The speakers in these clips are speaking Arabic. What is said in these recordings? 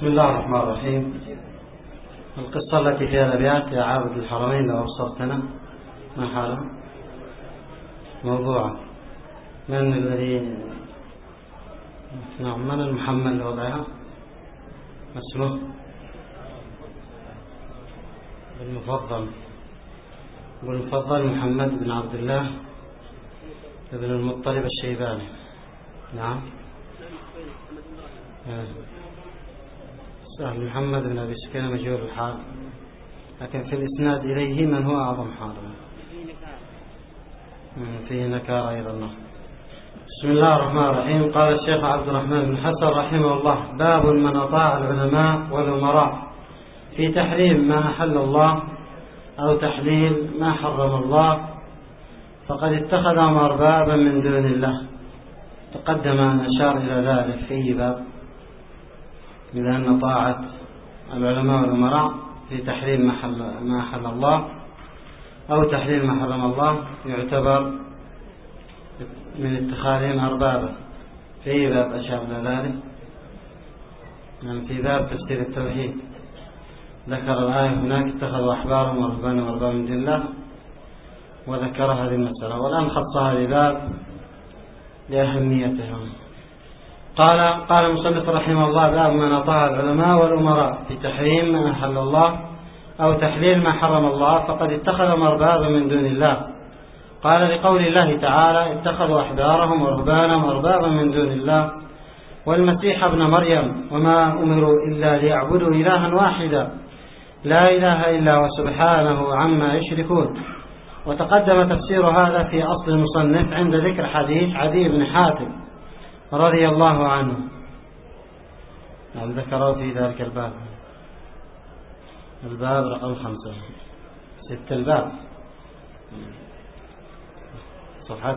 بسم الله الرحمن الرحيم. القصة التي فيها الأبيات يا عابد الحرمين لو أبصرتنا ما حالها موضوعة. من الذي من المحمل لوضعها؟ اسمه المفضل محمد بن عبد الله بن المطلب الشيباني. نعم. سهل محمد بن أبي سكينة مجهول الحال، لكن في الإسناد إليه من هو أعظم حالا، فيه نكارة أيضا. بسم الله الرحمن الرحيم. قال الشيخ عبد الرحمن بن حسن رحمه الله: باب من أطاع العلماء والأمراء في تحريم ما أحل الله أو تحليل ما حرم الله فقد اتخذهم أربابا من دون الله. تقدم أن أشار إلى ذلك في باب، لأن طاعة العلماء والأمراء في تحريم ما أحل الله أو تحليل ما حرم الله يعتبر من اتخاذهم أربابا. في باب أشار إلى ذلك، يعني في باب تفسير التوحيد ذكر الآية هناك: اتخذوا أحبارهم ورهبانهم أربابا من دون الله، وذكر هذه المسألة، والآن خص هذه الباب لأهميتها. قال المصنف رحمه الله: باب من أطاع العلماء والأمراء في تحريم ما أحل الله أو تحليل ما حرم الله فقد اتخذهم أربابا من دون الله. قال لقول الله تعالى: اتخذوا أحبارهم ورهبانهم أربابا من دون الله والمسيح ابن مريم وما أمروا إلا ليعبدوا إلها واحدا لا إله إلا هو سبحانه عما يشركون. وتقدم تفسير هذا في أصل المصنف عند ذكر حديث عدي بن حاتم رضي الله عنه، ذكره في ذلك الباب رقم 5 الباب صفحة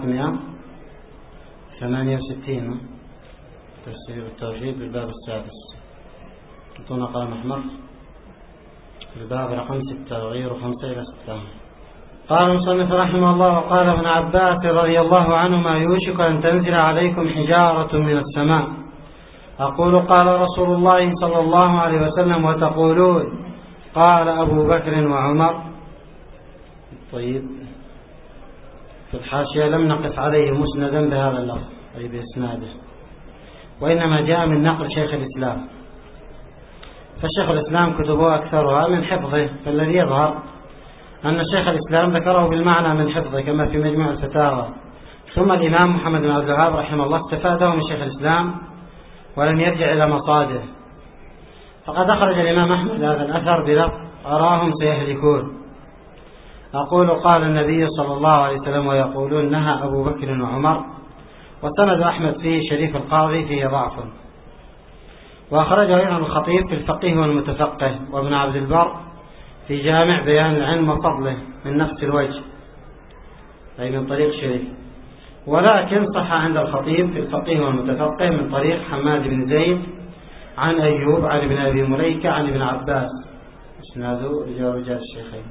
168 تفسير التوحيد بالباب السادس. كنتونا قلم أحمر الباب رقم 6 غير 5 إلى 6. قال المصنف رحمه الله: وقال ابن عباس رضي الله عنهما: يوشك أن تنزل عليكم حجارة من السماء. أقول قال رسول الله صلى الله عليه وسلم وتقولون قال أبو بكر وعمر. طيب، في الحاشية لم نقف عليه مسندا بهذا اللفظ أي بإسناده، وإنما جاء من نقل شيخ الإسلام، فشيخ الإسلام كتبه أكثرها من حفظه، فالذي يظهر أن شيخ الإسلام ذكره بالمعنى من حفظه كما في مجموع الفتاوى. ثم الإمام محمد بن عبد الوهاب رحمه الله استفاده من شيخ الإسلام ولم يرجع إلى مصادره، فقد أخرج الإمام أحمد هذا الأثر بلفظ: أراهم سيهلكون. أقول قال النبي صلى الله عليه وسلم ويقولون نهى أبو بكر وعمر. وسند أحمد فيه شريف القاضي فيه ضعف. وأخرجه أيضا الخطيب في الفقيه والمتفقه، وابن عبد البر في جامع بيان العلم وفضله من نفس الوجه أي من طريق شريف. ولكن صح عند الخطيب في الفقيه والمتفقه من طريق حماد بن زيد عن أيوب عن ابن أبي مليكة عن ابن عباس، اسناده رجال الشيخين،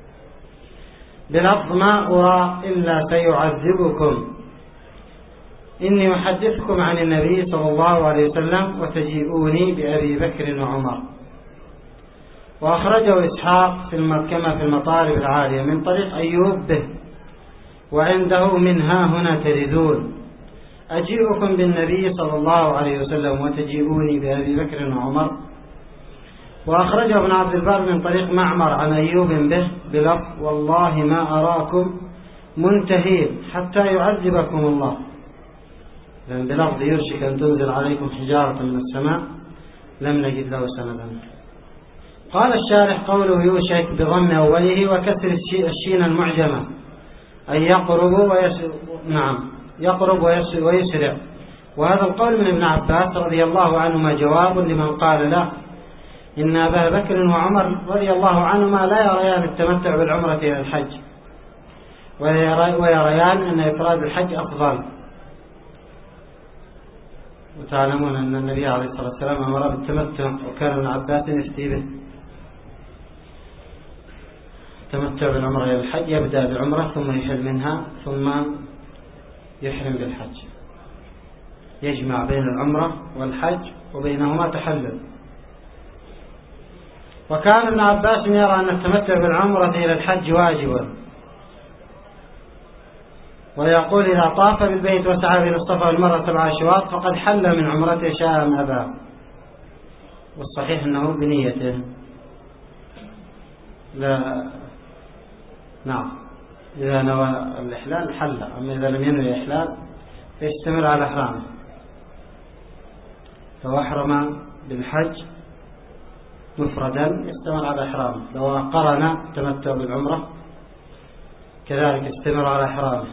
بلفظ: ما أرى إلا سيعذبكم إني أحدثكم عن النبي صلى الله عليه وسلم وتجيئوني بأبي بكر وعمر. وأخرجه إسحاق كما في المطالب العالية من طريق أيوب به، وعنده: من ها هنا تردون أجيئكم بالنبي صلى الله عليه وسلم وتجيئوني بأبي بكر وعمر. وأخرجه ابن عبد البر من طريق معمر عن أيوب به بلفظ: والله ما أراكم منتهين حتى يعذبكم الله، لأن بلفظ يرشك أن تنزل عليكم حجارة من السماء لم نجد له سندا. قال الشارح: قوله يوشك بضم أوله وكسر الشين المعجمة أي يقرب ويسرع. وهذا القول من ابن عباس رضي الله عنهما جواب لمن قال له إن أبا بكر وعمر رضي الله عنهما لا يريان التمتع بالعمرة إلى الحج، ويريان أن إفراد الحج أفضل. وتعلمون أن النبي عليه الصلاة والسلام أمر بالتمتع، وكان ابن عباس يفتي به التمتع بالعمرة إلى الحج، يبدأ بالعمرة ثم يحل منها ثم يحرم بالحج، يجمع بين العمرة والحج وبينهما تحلل. وكان ابن عباس يرى أن التمتع بالعمرة إلى الحج واجب، ويقول إذا طاف بالبيت وسعى بين الصفا والمروة 7 أشواط فقد حل من عمرته شاء أم أبى، والصحيح أنه بنيته. لا نعم، إذا نوى الإحلال حل، أما إذا لم ينوي الإحلال فيستمر على إحرامه. لو أحرم بالحج مفردا يستمر على إحرامه، لو قرن التمتع بالعمرة كذلك يستمر على إحرامه.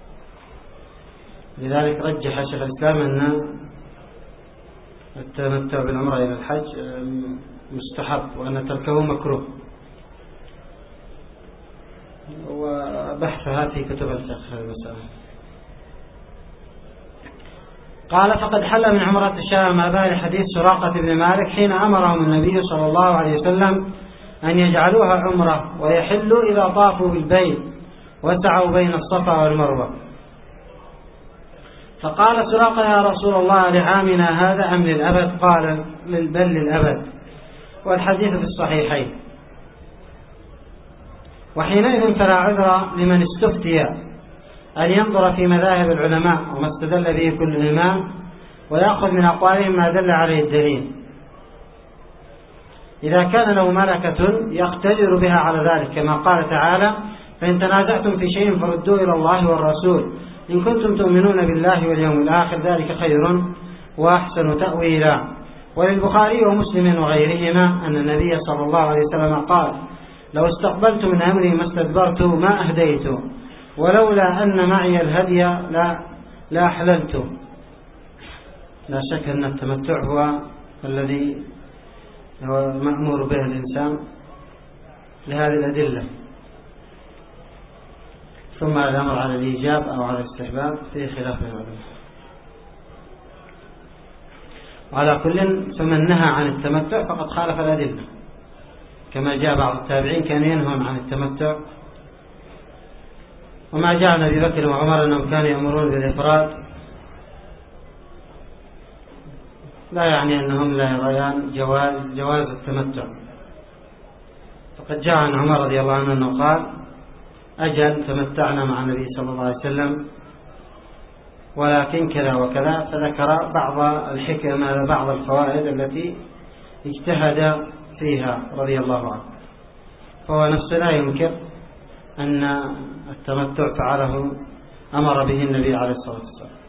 لذلك رجح شيخ الإسلام أن التمتع بالعمرة إلى الحج مستحب، وأن تركه مكروه، وبحثها في كتب الفقه المسألة. قال فقد حل من عمرة الشاء ما بال حديث سراقة بن مالك حين أمرهم النبي صلى الله عليه وسلم أن يجعلوها عمرة ويحلوا إذا طافوا بالبيت وسعوا بين الصفا والمروة. فقال سراقة يا رسول الله لعامنا هذا أم للأبد؟ قال بل للأبد، والحديث في الصحيحين. وحينئذ فلا عذر لمن استفتي أن ينظر في مذاهب العلماء وما استدل به كل إمام ويأخذ من أقوالهم ما دل عليه الدليل، إذا كان له ملكة يقتدر بها على ذلك، كما قال تعالى فإن تنازعتم في شيء فردوه إلى الله والرسول إن كنتم تؤمنون بالله واليوم الآخر ذلك خير وأحسن تأويلا. وللبخاري ومسلم وغيرهما أن النبي صلى الله عليه وسلم قال لو استقبلت من أمري ما استدبرت ما أهديت ولولا أن معي الهدي لا أحللت. لا شك أن التمتع هو الذي هو مأمور به الإنسان لهذه الأدلة، ثم الأمر على الإيجاب أو على الاستحباب في خلاف العلماء. وعلى كل فمن نهى عن التمتع فقد خالف الأدلة، كما جاء بعض التابعين كانوا ينهون عن التمتع، وما جاء عن أبي بكر وعمر أنهم كانوا يأمرون بالإفراد لا يعني أنهم لا يريان جواز التمتع. فقد جاء عن عمر رضي الله عنه أنه قال أجل تمتعنا مع النبي صلى الله عليه وسلم ولكن كذا وكذا، فذكر بعض الحكم بعض الفوائد التي اجتهد فيها رضي الله عنه. فهو نفسه لا ينكر أن التمتع فعله أمر به النبي عليه الصلاة والسلام.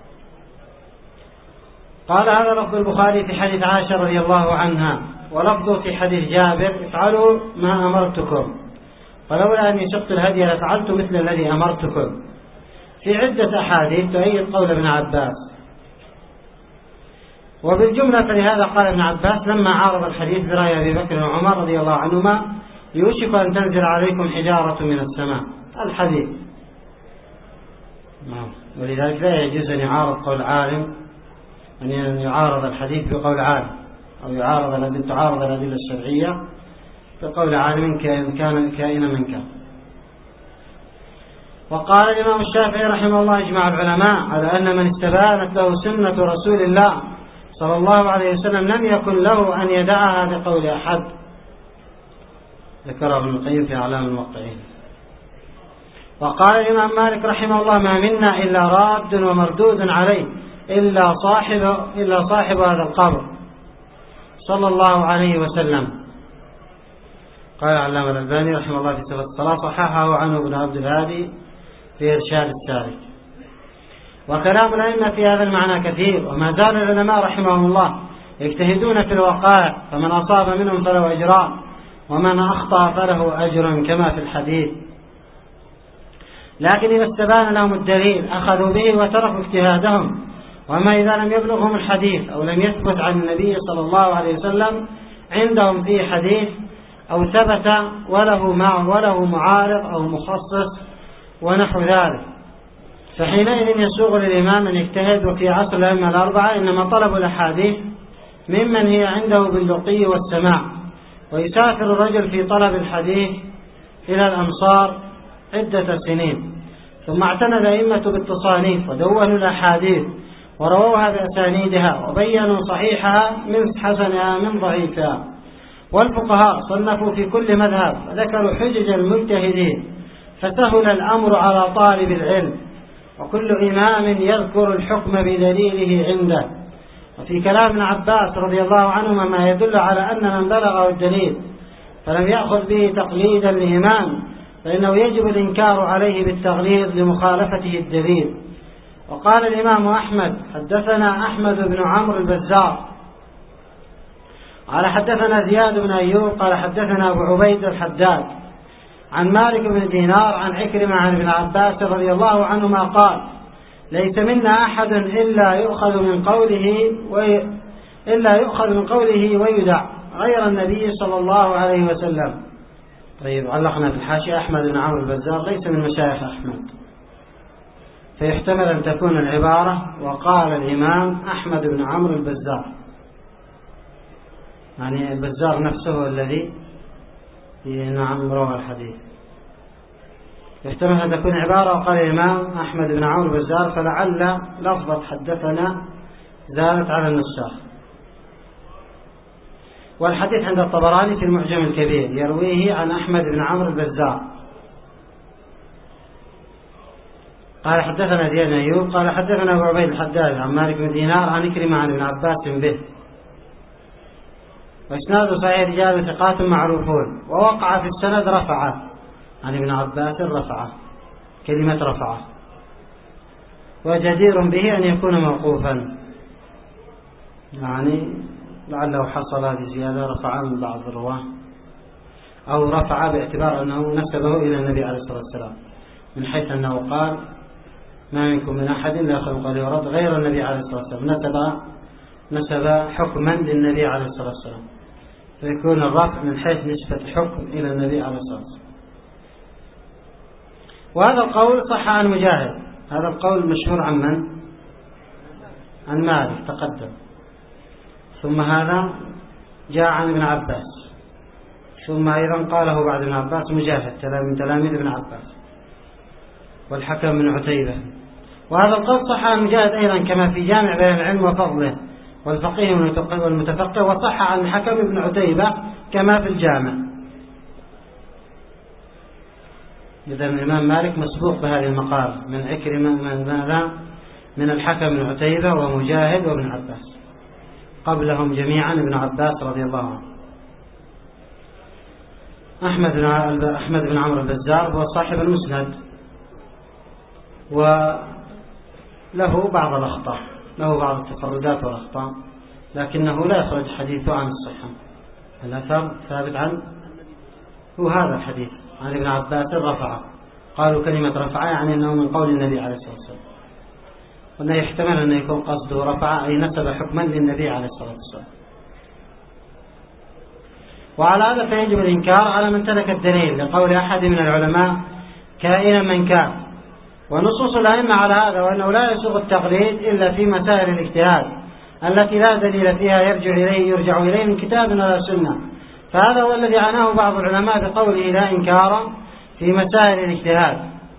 قال هذا لفظ البخاري في حديث عائشة رضي الله عنها، ولفظه في حديث جابر افعلوا ما أمرتكم ولولا أني سقت الهدي لفعلت مثل الذي أمرتكم، في عدة أحاديث تؤيد قول ابن عباس. وبالجملة فلهذا قال ابن عباس لما عارض الحديث برأي أبي بكر وعمر رضي الله عنهما يوشك أن تنزل عليكم حجارة من السماء الحديث. ولذلك لا يجوز أن يعارض قول عالم، أن يعارض الحديث بقول عالم، أو تعارض الأدلة الشرعية بقول عالم كان كائنا من كان. وقال الإمام الشافعي رحمه الله اجمع العلماء على أن من استبانت له سنة رسول الله صلى الله عليه وسلم لم يكن له أن يدعها بقول أحد، ذكره ابن القيم في أعلام الموقعين. وقال الإمام مالك رحمه الله ما منا إلا راد ومردود عليه إلا صاحب هذا القبر صلى الله عليه وسلم. قال علامة الألباني رحمه الله في صفة الصلاة صححه عنه ابن عبد الهادي في إرشاد السالك. وكلام الأئمة في هذا المعنى كثير، وما زال العلماء رحمهم الله يجتهدون في الوقائع، فمن أصاب منهم فله أجران ومن أخطأ فله أجر كما في الحديث. لكن إذا استبان لهم الدليل أخذوا به وتركوا اجتهادهم. وما إذا لم يبلغهم الحديث أو لم يثبت عن النبي صلى الله عليه وسلم عندهم فيه حديث أو ثبت وله معارض أو مخصص ونحو ذلك، فحينئذ يسوغ للإمام أن يجتهد. وفي عصر الأئمة الأربعة إنما طلبوا الأحاديث ممن هي عنده باللقي والسماع، ويسافر الرجل في طلب الحديث إلى الأمصار عدة سنين، ثم اعتنى الأئمة بالتصانيف ودونوا الأحاديث ورووها بأسانيدها وبينوا صحيحها من حسنها من ضعيفها، والفقهاء صنفوا في كل مذهب ذكروا حجج المجتهدين، فسهل الأمر على طالب العلم، وكل إمام يذكر الحكم بدليله عنده. وفي كلام ابن عباس رضي الله عنهما ما يدل على أن من بلغه الدليل فلم يأخذ به تقليدا لإمام فإنه يجب الإنكار عليه بالتغليظ لمخالفته الدليل. وقال الإمام أحمد: حدثنا أحمد بن عمرو البزار قال حدثنا زياد بن أيوب قال حدثنا أبو عبيد الحداد عن مالك بن دينار عن عكرمة عن ابن عباس رضي الله عنهما قال: ليس منا أحد إلا يؤخذ من قوله ويدع غير النبي صلى الله عليه وسلم. طيب، علقنا في الحاشية: أحمد بن عمرو البزار ليس من مشايخ أحمد، فيحتمل أن تكون العبارة: وقال الإمام أحمد بن عمرو البزار، يعني البزار نفسه الذي روى الحديث. يحتمل أن تكون عبارة: وقال الإمام أحمد بن عمرو البزار، فلعل لفظة حدثنا زالت على النساخ. والحديث عند الطبراني في المعجم الكبير يرويه عن أحمد بن عمرو البزار قال حدثنا زياد بن أيوب قال حدثنا أبو عبيد الحداد عن مالك بن دينار عن عكرمة عن ابن عباس به، وإسناده صحيح، رجال ثقات معروفون. ووقع في السند رفعه عن ابن عباس، رفعه كلمة رفعه، وجدير به أن يكون موقوفا، يعني لعله حصل هذه زيادة رفع من بعض الرواه، أو رفع باعتبار أنه نسبه إلى النبي عليه الصلاة والسلام، من حيث أنه قال: ما منكم من أحد لا يأخذ قوله ورد غير النبي عليه الصلاة والسلام، نسب حكما للنبي عليه الصلاة والسلام، فيكون الرفع من حيث نسبة الحكم إلى النبي عليه الصلاة والسلام. وهذا القول صح عن مجاهد، هذا القول مشهور عن من؟ عن مالك تقدم، ثم هذا جاء عن ابن عباس، ثم أيضا قاله بعد ابن عباس مجاهد من تلاميذ ابن عباس، والحكم بن عتيبة. وهذا القول صح عن مجاهد أيضا كما في جامع بيان العلم وفضله والفقيه والمتفقه، وصح عن الحكم بن عتيبة كما في الجامع. إذا الإمام مالك مسبوق بهذه المقال من عكرمة من الحكم بن عتيبة ومجاهد وابن عباس، قبلهم جميعا ابن عباس رضي الله عنه. أحمد بن عمرو البزار هو صاحب المسند، وله بعض الأخطاء، له بعض التفردات والأخطاء، لكنه لا يخرج حديثه عن الصحة. الأثر ثابت عنه، هو هذا الحديث عن ابن عباس رفعه، قالوا كلمة رفعه يعني أنه من قول النبي عليه الصلاة والسلام، وأنه يحتمل أن يكون قصده رفعه أي نسب حكما للنبي عليه الصلاة والسلام. وعلى هذا فيجب الإنكار على من ترك الدليل لقول أحد من العلماء كائنا من كان. ونصوص الأئمة على هذا، وأنه لا يسوغ التقليد إلا في مسائل الاجتهاد التي لا دليل فيها يرجع إليه من كتاب ولا سنة. فهذا هو الذي عناه بعض العلماء بقوله لا إنكار في مسائل الاجتهاد،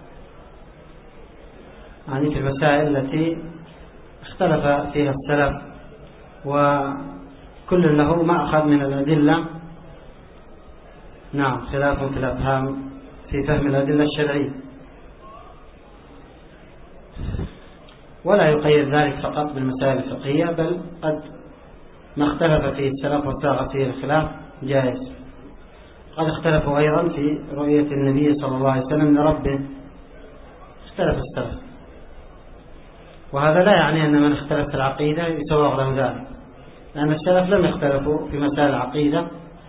يعني في المسائل التي اختلف فيها السلف، وكل له ما أخذ من الأدلة، نعم، خلاف في الأفهام في فهم الأدلة الشرعية، ولا يقيد ذلك فقط بالمسائل الفقهية، بل قد ما اختلف فيه السلف وساغ فيه الخلاف جائز. قد اختلفوا أيضا في رؤية النبي صلى الله عليه وسلم لربه، اختلف السلف، وهذا لا يعني أن من اختلف في العقيدة يسوغ له ذلك، لأن السلف لم يختلفوا في مسائل العقيدة،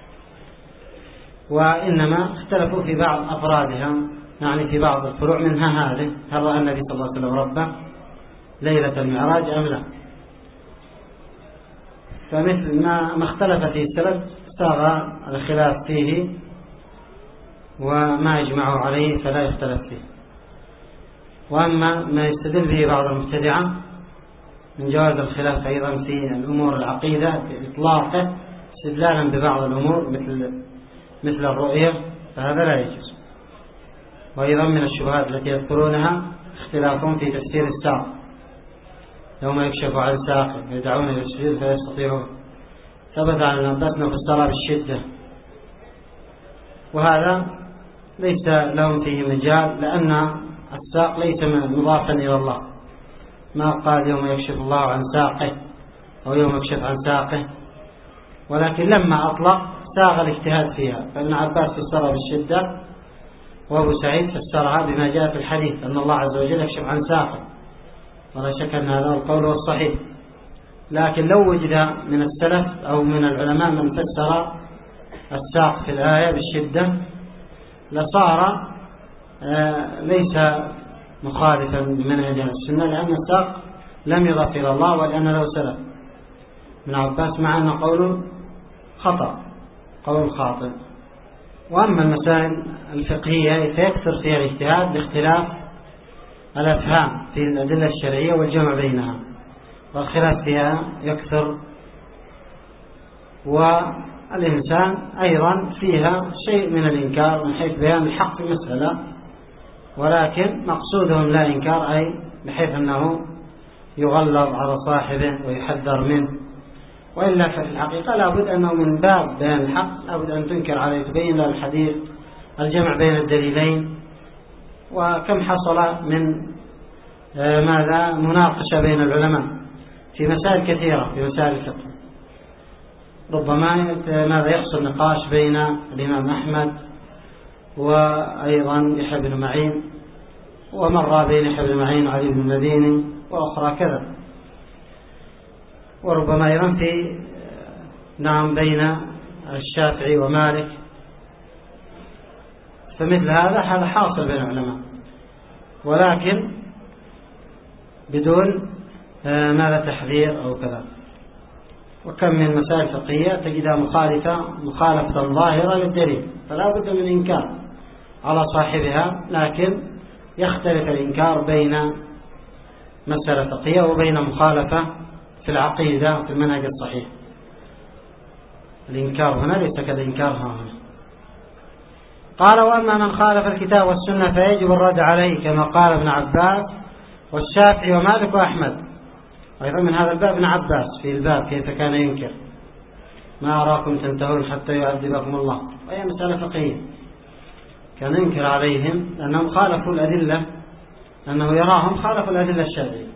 وإنما اختلفوا في بعض أفرادها، يعني في بعض الفروع، منها هذه: هل رأى النبي صلى الله عليه وسلم ربه ليلة المعراج أم لا؟ فمثل ما اختلف فيه السلف ساغ الخلاف فيه، وما يجمعوا عليه فلا يختلف فيه. وأما ما يستدل به بعض المبتدعة من جواز الخلاف أيضا في الأمور العقيدة بإطلاقه استدلالا ببعض الأمور مثل الرؤية، فهذا لا يجوز. وأيضا من الشبهات التي يذكرونها اختلافهم في تفسير الساق، يوم يكشف عن ساق يدعون إلى السجود فيستطيعون، ثبت عن ابن عباس أنه فسرها بالشدة، وهذا ليس لهم فيه مجال، لأن الساق ليس مضافا إلى الله، ما قال يوم يكشف الله عن ساقه أو يوم يكشف عن ساقه، ولكن لما أطلق ساغ الاجتهاد فيها. فابن عباس فسرها بالشدة، وأبو سعيد فسرها بما جاء في الحديث أن الله عز وجل يكشف عن ساقه، ولا شك أن هذا القول هو الصحيح. لكن لو وجد من السلف أو من العلماء من فسر الساق في الآية بالشدة لصار ليس مخالفا بمنهج السنة، لأن الساق لم يضف إلى الله ولأن له سلف. ابن عباس مع أنه قول خطأ، قول خاطئ. وأما المسائل الفقهية فيكثر فيها الاجتهاد باختلاف الأفهام في الأدلة الشرعية والجمع بينها، والخلاف فيها يكثر، والإنسان أيضا فيها شيء من الإنكار من حيث بيان الحق في المسألة، ولكن مقصودهم لا إنكار، أي بحيث أنه يغلظ على صاحبه ويحذر منه. وإلا ففي الحقيقة لابد أنه من باب بيان الحق لابد أن تنكر عليه، تبين له الحديث، الجمع بين الدليلين. وكم حصل من ماذا مناقشة بين العلماء في مسائل كثيرة، في مسائل الفقه، ربما ماذا يحصل نقاش بين الإمام أحمد وأيضا يحيى بن معين، ومرة بين يحيى بن معين وعلي بن المديني، وأخرى كذا، وربما أيضا في بين الشافعي ومالك. فمثل هذا حاصل بين العلماء، ولكن بدون ماذا تحذير أو كذا. وكم من مسائل فقهية تجدها مخالفة ظاهرة للدليل، فلا بد من إنكار على صاحبها، لكن يختلف الإنكار بين مسألة فقهية وبين مخالفة في العقيدة في المنهج الصحيح. الإنكار هنا ليس كالإنكار هنا. قال: وأما من خالف الكتاب والسنة فيجب الرد عليه، كما قال ابن عباس والشافعي ومالك وأحمد. أيضا من هذا الباب ابن عباس في الباب كيف كان ينكر: ما أراكم تنتهون حتى يعذبكم الله. وهي مسألة فقهية، كان ينكر عليهم لأنهم خالفوا الأدلة، أنه يراهم خالفوا الأدلة الشرعية.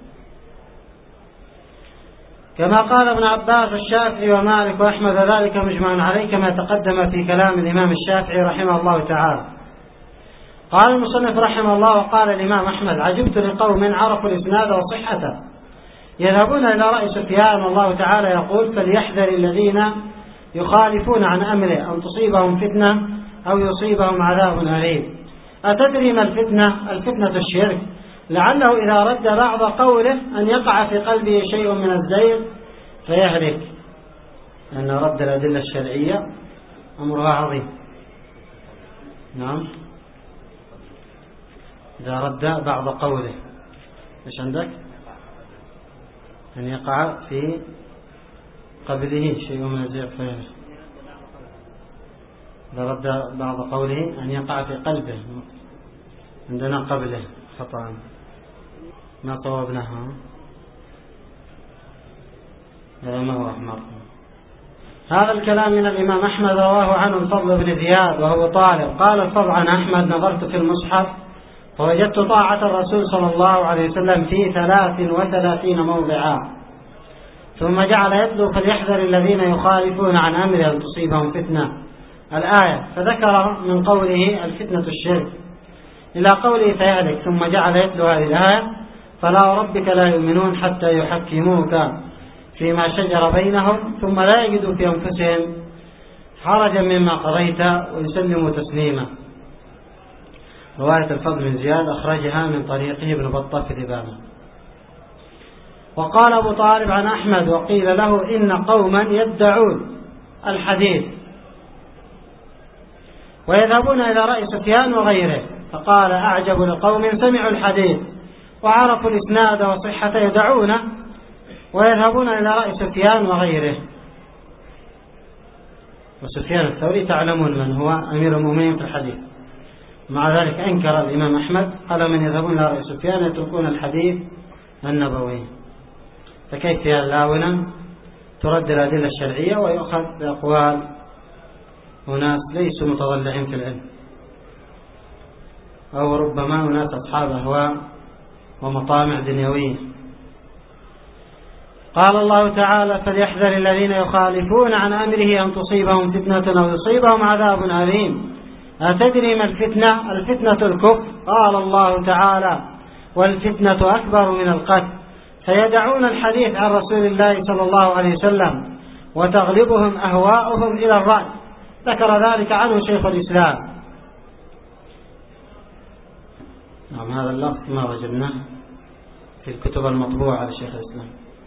كما قال ابن عباس الشافعي ومالك وأحمد، ذلك مجمع عليه كما تقدم في كلام الإمام الشافعي رحمه الله تعالى. قال المصنف رحمه الله: وقال الإمام أحمد: عجبت لقوم عرفوا الإسناد وصحته يذهبون إلى رأي سفيان والله تعالى يقول: فليحذر الذين يخالفون عن أمره أن تصيبهم فتنة أو يصيبهم عذاب أليم. أتدري ما الفتنة؟ الفتنة الشرك، لعله إذا رد بعض قوله أن يقع في قلبه شيء من الزيغ فيهلك. أن رد الأدلة الشرعية أمرها عظيم. نعم، إذا رد بعض قوله إيش عندك؟ أن يقع في قبله شيء من الزيغ فيهلك. إذا رد بعض قوله أن يقع في قلبه، عندنا قبله خطأ ما طوبناها. هذا ما هو أحمر. هذا الكلام من الإمام أحمد رواه عنه الفضل بن زياد وهو طالب. قال الفضل عن أحمد: نظرت في المصحف فوجدت طاعة الرسول صلى الله عليه وسلم في 33 موضعا، ثم جعل يتلو: فليحذر الذين يخالفون عن أمره أن تصيبهم فتنة الآية، فذكر من قوله الفتنة الشرك إلى قوله فيهلك، ثم جعل يتلو هذه الآية: فلا ربك لا يؤمنون حتى يحكموك فيما شجر بينهم ثم لا يجدوا في أنفسهم حرجا مما قضيت ويسلموا تسليما. رواية الفضل بن زياد أخرجها من طريقه ابن بطة في الإبانة. وقال أبو طالب عن أحمد: وقيل له: إن قوما يدعون الحديث ويذهبون إلى رأي سفيان وغيره، فقال: أعجب لقوم سمعوا الحديث وعرفوا الإسناد وصحته يدعونه ويذهبون إلى رأي سفيان وغيره. وسفيان الثوري تعلمون من هو أمير المؤمنين في الحديث، مع ذلك أنكر الإمام أحمد، قال: من يذهبون إلى رأي سفيان يتركون الحديث النبوي. فكيف يا اللاونة ترد الأدلة الشرعية ويؤخذ بأقوال أناس ليسوا متضلعين في العلم، أو ربما أناس أصحاب أهواء ومطامع دنيوية. قال الله تعالى: فليحذر الذين يخالفون عن أمره أن تصيبهم فتنة أو يصيبهم عذاب أليم. أتدري ما الفتنة؟ الفتنة الكفر. قال الله تعالى: والفتنة أكبر من القتل. فيدعون الحديث عن رسول الله صلى الله عليه وسلم وتغلبهم أهواؤهم إلى الرأي. ذكر ذلك عنه شيخ الإسلام. نعم، هذا اللفظ ما وجدناه في الكتب المطبوعة لشيخ الإسلام،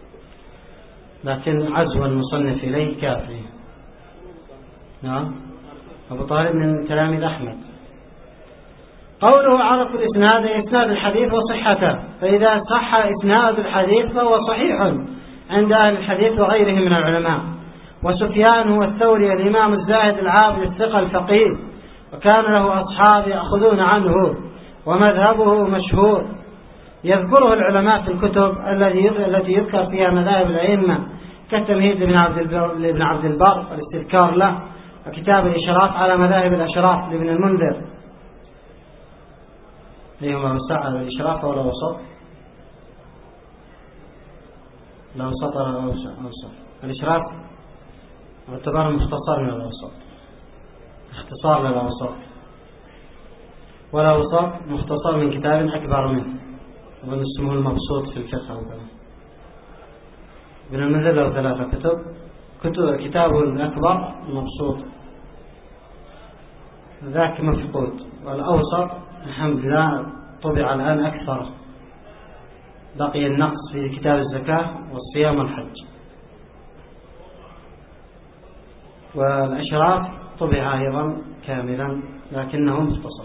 لكن عزو المصنف إليه كافي. نعم، أبو طالب من تلاميذ أحمد. قوله: عرف الإسناد، إسناد الحديث وصحته. فإذا صح إسناد الحديث فهو صحيح عند أهل الحديث وغيرهم من العلماء. وسفيان هو الثوري الإمام الزاهد العابد الثقة الفقيه، وكان له أصحاب يأخذون عنه، ومذهبه مشهور يذكره العلماء في الكتب التي يذكر فيها مذاهب الأئمة، كالتمهيد لابن عبد البر والاستذكار له، وكتاب الإشراف على مذاهب الأشراف لابن المنذر. ليهما وسع الإشراف ولا وسط؟ لا وسط ولا أوسط. الإشراف اعتباره مختصر من الأوسط، اختصار للأوسط، ولا وسط مختصر من كتاب أكبر منه، ونسمه المبسوط في الفقه وكذا. ابن المنذر له 3 كتب، كتابه الأكبر مبسوط، ذاك مفقود. والأوسط الحمد لله طبع الآن أكثر، بقي النقص في كتاب الزكاة والصيام والحج. والأشراف طبع أيضا كاملا لكنه مختصر.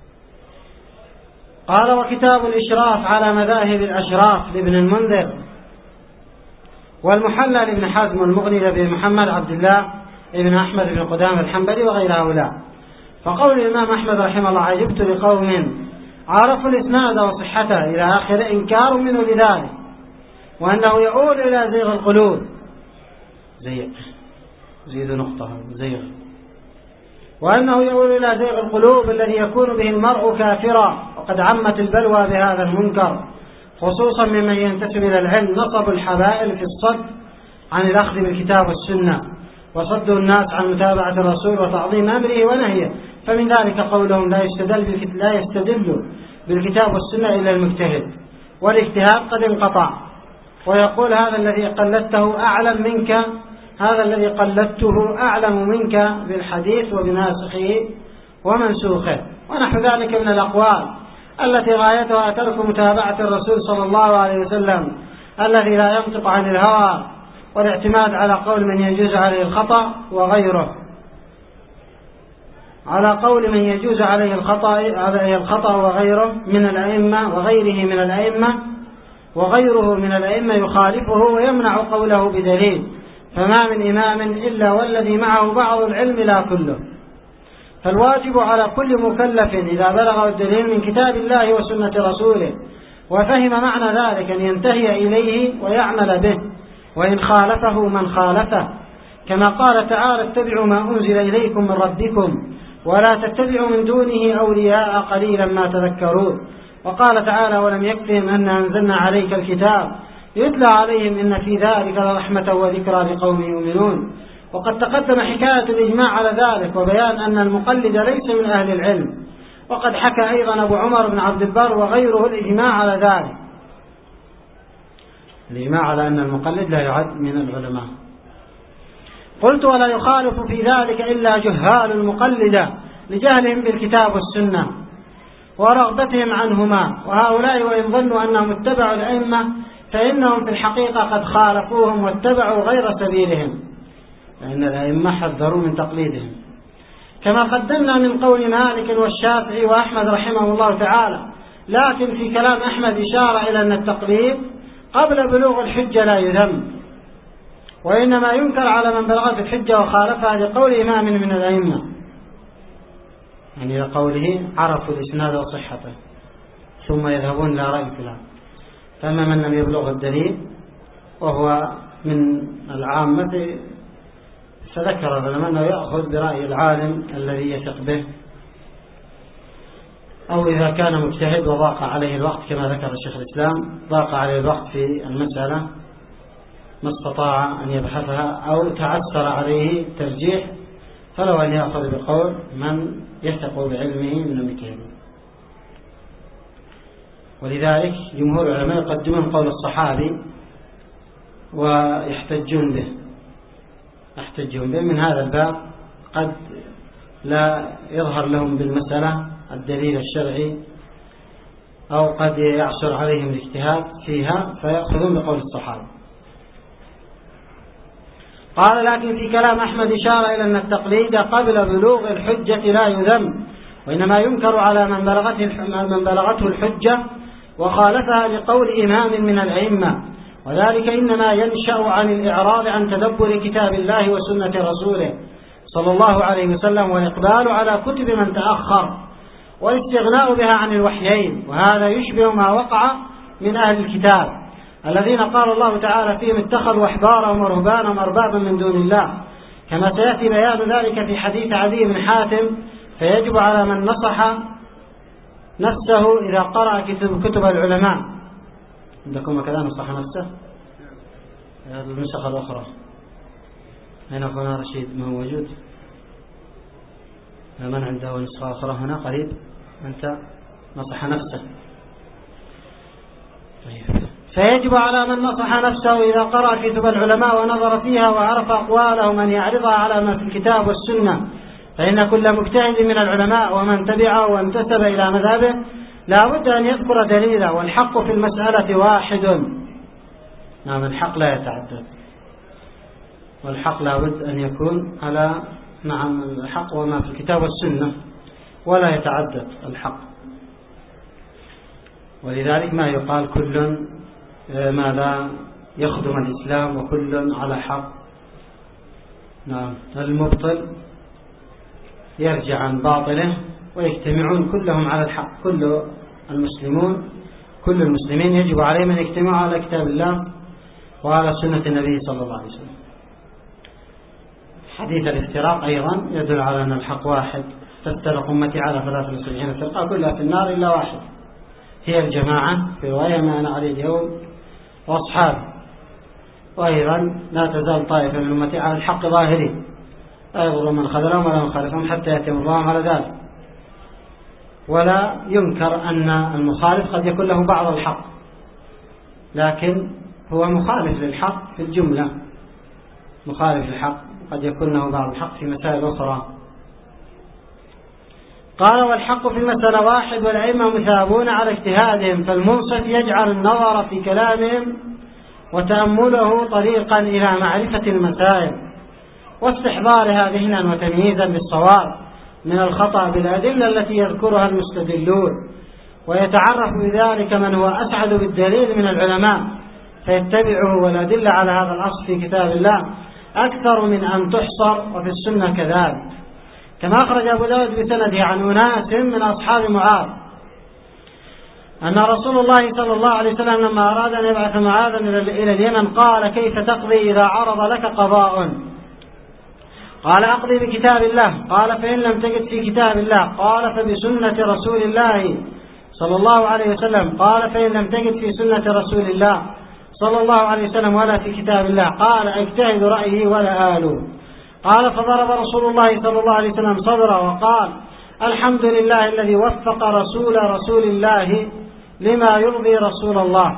قال: وكتاب الإشراف على مذاهب الأشراف لابن المنذر، والمحلى لابن حزم، والمغني لابن محمد عبد الله ابن أحمد بن قدامة الحنبلي وغير هؤلاء. فقول الإمام أحمد رحمه الله: عجبت لقوم عرفوا الإسناد وصحته إلى آخر، إنكار منه لذلك، وأنه يؤول إلى زيغ القلوب. زيد نقطة، زيغ. وأنه يؤول إلى زيغ القلوب الذي يكون به المرء كافرا. وقد عمت البلوى بهذا المنكر، خصوصا ممن ينتسب إلى العلم، نصب الحبائل في الصد عن الأخذ بالكتاب والسنة، وصد الناس عن متابعة الرسول وتعظيم أمره ونهيه. فمن ذلك قولهم: لا يستدل بالكتاب والسنة إلا المجتهد، والاجتهاد قد انقطع. ويقول: هذا الذي قلدته أعلم منك بالحديث وبناسخه ومنسوخه، ونحو ذلك من الأقوال التي غايتها ترك متابعة الرسول صلى الله عليه وسلم الذي لا ينطق عن الهوى، والاعتماد على قول من يجوز عليه الخطأ وغيره من الأئمة وغيره من الأئمة يخالفه ويمنع قوله بدليل. فما من إمام إلا والذي معه بعض العلم لا كله. فالواجب على كل مكلف إذا بلغ الدليل من كتاب الله وسنة رسوله وفهم معنى ذلك أن ينتهي إليه ويعمل به، وإن خالفه من خالفه، كما قال تعالى: اتبعوا ما أنزل إليكم من ربكم ولا تتبعوا من دونه أولياء قليلا ما تذكرون. وقال تعالى: ولم يكفهم أن أنزلنا عليك الكتاب يتلى عليهم إن في ذلك لرحمة وذكرى لقوم يؤمنون. وقد تقدم حكاية الإجماع على ذلك، وبيان أن المقلد ليس من أهل العلم. وقد حكى أيضا أبو عمر بن عبد البر وغيره الإجماع على ذلك، الإجماع على أن المقلد لا يعد من العلماء. قلت: ولا يخالف في ذلك إلا جهال المقلدة لجهلهم بالكتاب والسنة ورغبتهم عنهما. وهؤلاء وإن ظنوا أنهم اتبعوا الأئمة فإنهم في الحقيقة قد خالفوهم واتبعوا غير سبيلهم، لأن الأئمة حذروا من تقليدهم، كما قدمنا من قول مالك والشافعي وأحمد رحمه الله تعالى. لكن في كلام أحمد إشارة إلى أن التقليد قبل بلوغ الحجة لا يذم، وإنما ينكر على من بلغت الحجة وخالفها، لقول إمام من الأئمة، يعني لقوله: عرفوا الإسناد وصحته ثم يذهبون إلى رأي فلان. فأما من لم يبلغ الدليل وهو من العامة، فذكر العلماء أنه يأخذ برأي العالم الذي يثق به، أو إذا كان مجتهد وضاق عليه الوقت كما ذكر الشيخ الإسلام، ضاق عليه الوقت في المسألة ما استطاع أن يبحثها أو تعثر عليه الترجيح، فلو أن يأخذ بقول من يثق بعلمه من المجتهدين. ولذلك جمهور العلماء يقدمون قول الصحابي ويحتجون به من هذا الباب، قد لا يظهر لهم بالمسألة الدليل الشرعي أو قد يعسر عليهم الاجتهاد فيها فيأخذون بقول الصحابة. قال: لكن في كلام أحمد إشارة إلى أن التقليد قبل بلوغ الحجة لا يذم، وإنما ينكر على من بلغته الحجة وخالفها لقول إمام من الأئمة، وذلك إنما ينشأ عن الإعراض عن تدبر كتاب الله وسنة رسوله صلى الله عليه وسلم، والإقبال على كتب من تأخر، والاستغناء بها عن الوحيين. وهذا يشبه ما وقع من أهل الكتاب الذين قال الله تعالى فيهم: اتخذوا أحبارهم ورهبانهم أربابا من دون الله، كما سيأتي بيان ذلك في حديث عدي بن حاتم: فيجب على من نصح نفسه إذا قرأ كتب العلماء. عندكم كذا نصح نفسه؟ النسخة الأخرى أين أخونا رشيد؟ ما هو موجود؟ من عنده نسخة أخرى هنا قريب؟ أنت نصح نفسه. طيب. فيجب على من نصح نفسه إذا قرأ كتب العلماء ونظر فيها وعرف أقوالهم أن يعرضها على ما في الكتاب والسنة، فإن كل مجتهد من العلماء ومن تبعه وانتسب إلى مذهبه لا بد أن يذكر دليلا، والحق في المسألة واحد. نعم، الحق لا يتعدد، والحق لا بد أن يكون على الحق وما في الكتاب والسنة، ولا يتعدد الحق. ولذلك ما يقال كل ما لا يخدم الإسلام وكل على حق. نعم، المبطل يرجع عن باطله ويجتمعون كلهم على الحق. كل المسلمين يجب عليهم أن يجتمعوا على كتاب الله وعلى سنة النبي صلى الله عليه وسلم. حديث الافتراق أيضا يدل على أن الحق واحد: تفترق أمتي على 73 فرقة كلها في النار إلا واحد، هي الجماعة، في رواية ما أنا عليه اليوم وأصحابي. وأيضا لا تزال طائفة من أمتي على الحق ظاهرين، لا يضر من خذلهم ولا من خالفهم حتى يأتيهم الله على ذلك. ولا ينكر أن المخالف قد يكون له بعض الحق، لكن هو مخالف للحق في الجملة، مخالف للحق، قد يكون له بعض الحق في مسائل أخرى. قال: والحق في المسألة واحد، والأئمة مثابون على اجتهادهم، فالمنصف يجعل النظر في كلامهم وتأمله طريقا إلى معرفة المسائل واستحضارها ذهنا وتمييزا بالصواب من الخطأ بالأدلة التي يذكرها المستدلون، ويتعرف بذلك من هو أسعد بالدليل من العلماء فيتبعه. والأدلة على هذا الأصل في كتاب الله أكثر من أن تحصر، وفي السنة كذلك، كما أخرج أبو داود بسنده عن أناس من أصحاب معاذ أن رسول الله صلى الله عليه وسلم لما أراد أن يبعث معاذا إلى اليمن قال: كيف تقضي إذا عرض لك قضاء؟ قال: أقضي بكتاب الله. قال: فإن لم تجد في كتاب الله؟ قال: فبسنة رسول الله صلى الله عليه وسلم. قال: فإن لم تجد في سنة رسول الله صلى الله عليه وسلم ولا في كتاب الله؟ قال: اجتهد رأيه ولا آله. قال: فضرب رسول الله صلى الله عليه وسلم صدره وقال: الحمد لله الذي وفق رسول الله لما يرضي رسول الله.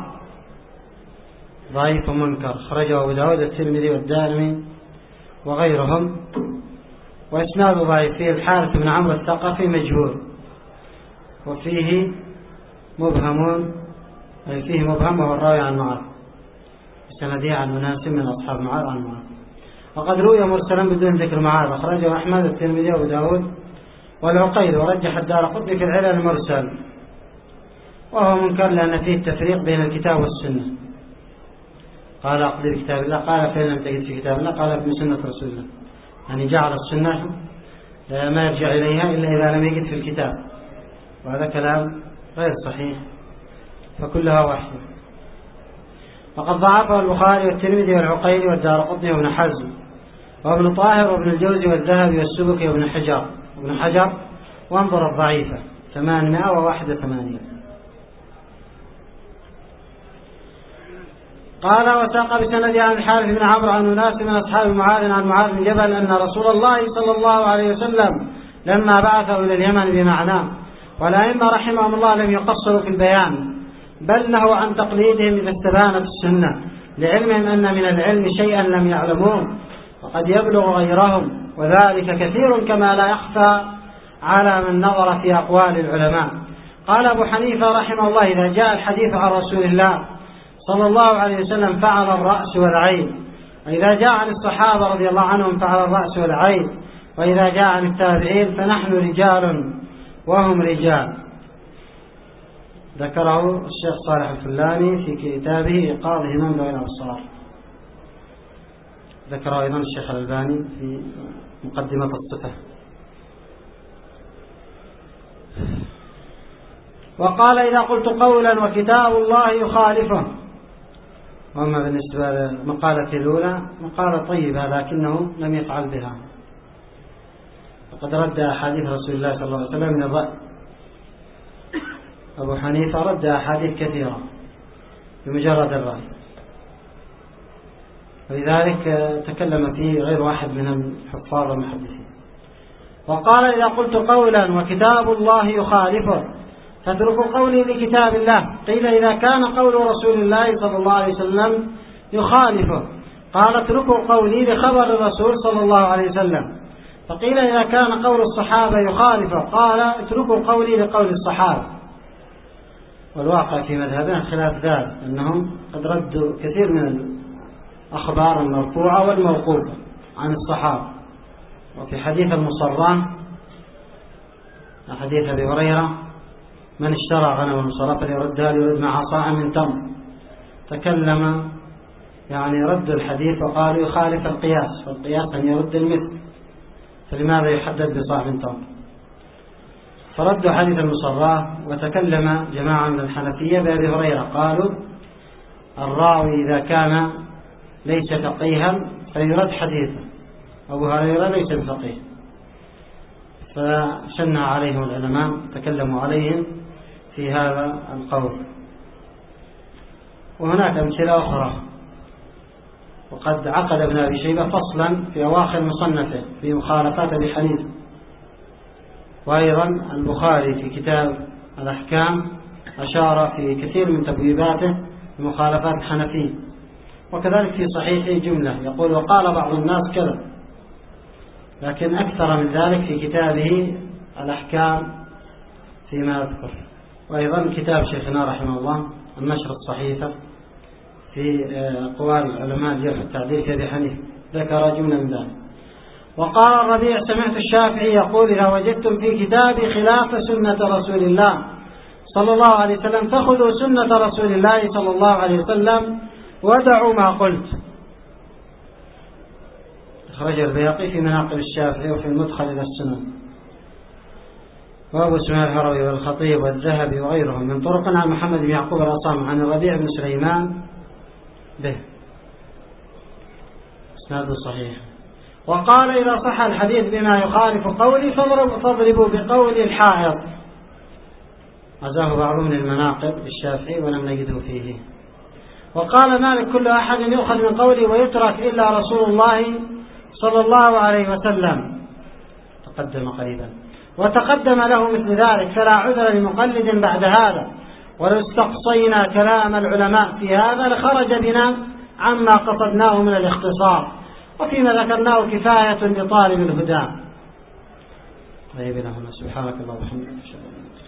ضعيف منكر، خرجه أبو داود الترمذي والدارمي وغيرهم، وإسناد ضعيف، فيه الحارث بن عمرو الثقفي مجهول، وفيه مبهم، وهو الراوي عن معاذ، سنده عن مناس من أصحاب معاذ عن معاذ. وقد روي مرسلا بدون ذكر معاذ، أخرجه أحمد الترمذي وأبو داود والعقيل، ورجح الدارقطني في العلل المرسل، وهو منكر لأن فيه التفريق بين الكتاب والسنة. قال: أقضي بكتاب الله. قال: فإن لم تجد في كتاب الله؟ قال: في سنة رسول الله. يعني جعل السنة ما يرجع إليها إلا إذا لم يجد في الكتاب، وهذا كلام غير صحيح، فكلها واحدة. وقد ضعفه البخاري والترمذي والعقيلي والدارقطني وابن حزم وابن طاهر وابن الجوزي والذهبي والسبكي وابن حجر وانظر الضعيفة 881. قال وساق بسند عن الحارث بن عمرو عن أناس من أصحاب معاذ عن معاذ بن جبل أن رسول الله صلى الله عليه وسلم لما بعثه إلى اليمن بمعناه. والأئمة رحمهم الله لم يقصروا في البيان، بل نهوا عن تقليدهم إذا استبانت السنة، لعلمهم أن من العلم شيئا لم يعلموه وقد يبلغ غيرهم، وذلك كثير كما لا يخفى على من نظر في أقوال العلماء. قال أبو حنيفة رحمه الله إذا جاء الحديث عن رسول الله صلى الله عليه وسلم فعل الرأس والعين، وإذا جاء عن الصحابة رضي الله عنهم فعل الرأس والعين، وإذا جاء عن التابعين فنحن رجال وهم رجال. ذكره الشيخ صالح الفلاني في كتابه إيقاظ همم ذوي الأبصار. ذكره أيضا الشيخ الألباني في مقدمة الصفة. وقال إذا قلت قولا وكتاب الله يخالفه. وأما بالنسبة للمقالة الأولى مقالة طيبة لكنه لم يفعل بها، وقد رد أحاديث رسول الله صلى الله عليه وسلم من الرأي. أبو حنيفة رد أحاديث كثيرة بمجرد الرأي، ولذلك تكلم فيه غير واحد من الحفاظ والمحدثين. وقال إذا قلت قولا وكتاب الله يخالفه فاتركوا قولي لكتاب الله. قيل إذا كان قول رسول الله صلى الله عليه وسلم يخالفه قال اتركوا قولي لخبر الرسول صلى الله عليه وسلم. فقيل إذا كان قول الصحابة يخالفه قال اتركوا قولي لقول الصحابة. والواقع في مذهبنا خلاف ذلك، أنهم قد ردوا كثير من الأخبار المرفوعة والموقوفة عن الصحابة. وفي حديث المصران حديث أبي هريرة من اشترى غنما مصرة فليردها ليرد مع صاع من تمر، تكلم يعني رد الحديث وقالوا يخالف القياس، والقياس أن يرد المثل، فلماذا يحدد بصاع من تمر؟ فردوا حديث المصرة. وتكلم جماعة من الحنفية بأبي هريرة قالوا الراوي إذا كان ليس فقيها فيرد حديثه، أبو هريرة ليس بفقيه، فشنع عليهم العلماء تكلموا عليهم في هذا القول. وهناك أمثلة أخرى. وقد عقد ابن أبي شيبة فصلا في أواخر مصنفه في مخالفات أبي حنيفة، وأيضا البخاري في كتاب الأحكام أشار في كثير من تبويباته بمخالفات الحنفية، وكذلك في صحيحه جملة يقول وقال بعض الناس كذا، لكن أكثر من ذلك في كتابه الأحكام فيما أذكر. وأيضا كتاب شيخنا رحمه الله النشر الصحيفة في أقوال علماء الجرح والتعديل في أبي حنيفة ذكر جملة من ذلك. وقال الربيع سمعت الشافعي يقول إذا وجدتم في كتابي خلاف سنة رسول الله صلى الله عليه وسلم فخذوا سنة رسول الله صلى الله عليه وسلم ودعوا ما قلت. أخرج البيهقي في مناقب الشافعي وفي المدخل إلى السنن. وأبو اسماعيل الهروي والخطيب والذهبي وغيرهم من طرق عن محمد بن يعقوب الأصام عن الربيع بن سليمان به إسناده صحيح. وقال إذا صح الحديث بما يخالف قولي فاضربوا بقول الحائط. عزاه بعض من المناقب للشافعي ولم نجده فيه. وقال مالك كل أحد يؤخذ من قولي ويترك إلا رسول الله صلى الله عليه وسلم، تقدم قريبا. وتقدم له مثل ذلك فلا عذر لمقلد بعد هذا. ولو استقصينا كلام العلماء في هذا لخرج بنا عما قصدناه من الاختصار، وفيما ذكرناه كفاية لطالب الهدى. طيب لهم سبحانك اللهم وبحمدك.